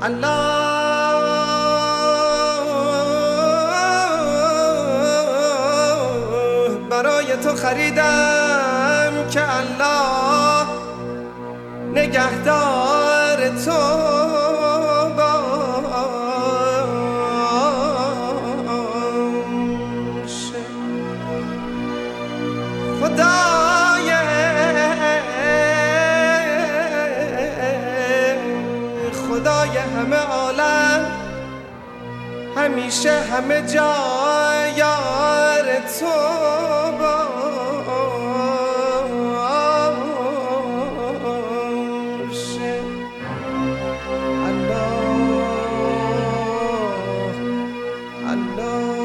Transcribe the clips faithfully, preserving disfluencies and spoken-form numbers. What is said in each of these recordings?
الله برای تو خریدم که الله نگهدار تو باشه. خدای خدای همه عالم همیشه همه جا یار تو باشه. الله الله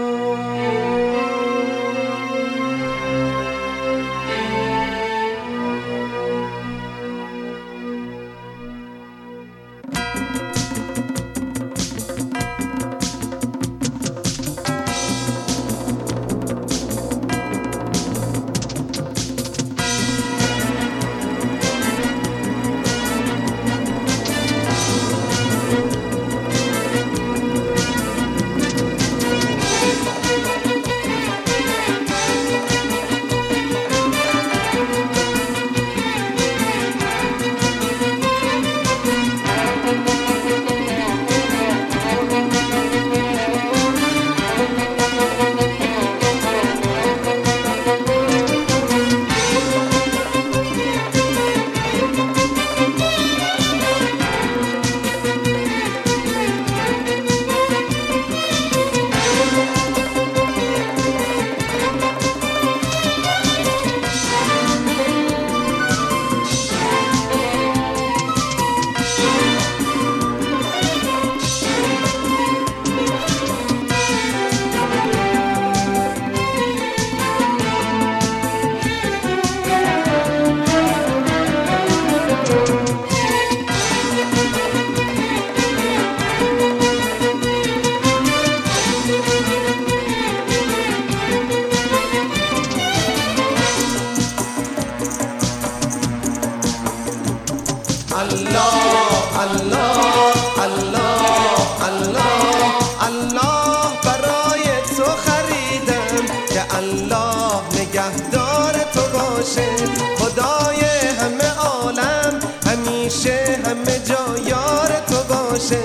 الله الله الله الله الله برای تو خریدم که الله نگهدار تو باشه. خدای همه عالم همیشه همه جا یار تو باشه.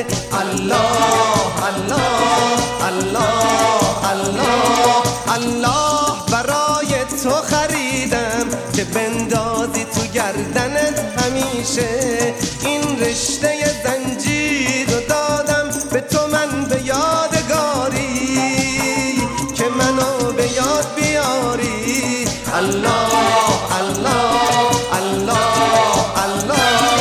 الله الله الله الله الله برای تو خریدم که بندازی تو گردنت همیشه. این رشته زنجیر رو دادم به تو من به یادگاری که منو به یاد بیاری. الله الله الله الله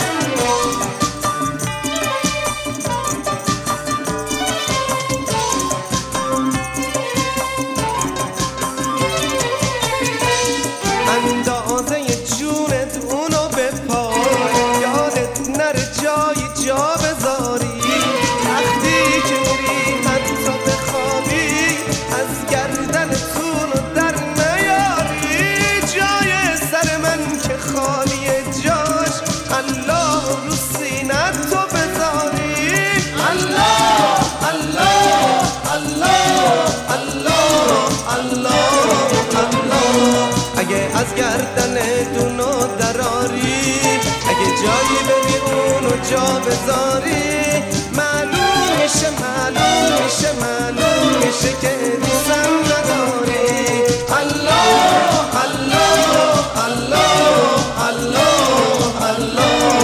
اندازه جونت اونو بپای، یادت نره جایی جا بذاری. وقتی که میری حتی بخوابی از گردنتونو در نیاری. جای سر من که خالیه جاش الله رو سینت تو بذاری. الله الله الله الله الله الله اگه از گردن دونو دراری، اگه جایی بری اونو جا بذاری، معلوم میشه معلوم میشه معلوم میشه که دوستم نداری. الله الله الله الله الله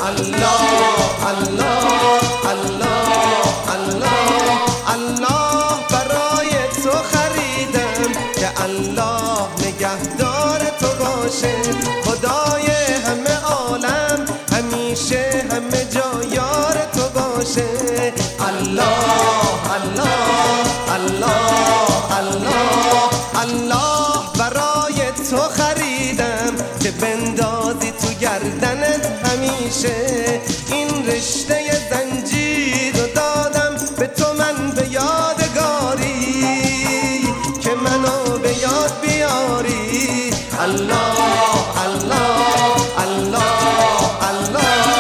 الله الله الله الله الله برای تو خریدم که الله نگهدار تو باشه خدای همه عالم همیشه همه جا یار تو باشه الله الله الله الله الله برای تو خریدم که بندازی تو گردنت همیشه این رشته زنجیر رو دادم به تو من به یادگاری که منو به یاد بیاری الله الله الله الله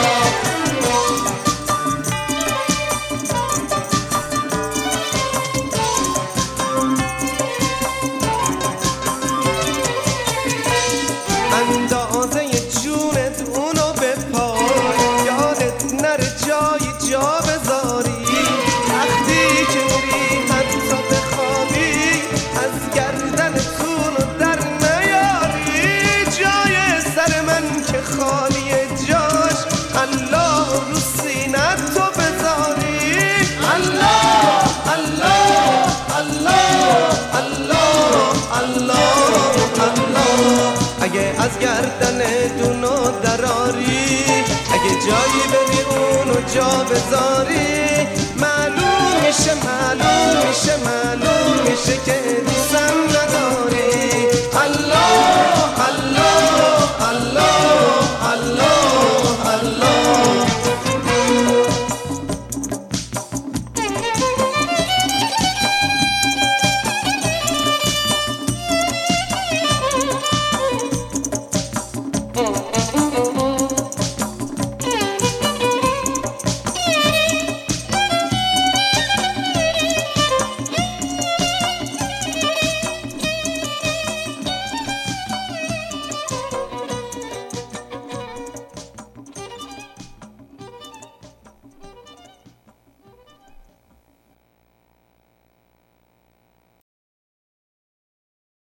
اندازه جونت اونو بپای یادت نره جایی جا بذاری وقتی که میری حتی بخوابی از گردنتونو در نیاری جای سر من که خالیه جاش الله رو سینت تو بذاری الله الله الله الله الله الله اگه از گردن دونو دراری اگه جایی بری اونو جا بذاری معلوم میشه معلوم میشه معلوم میشه که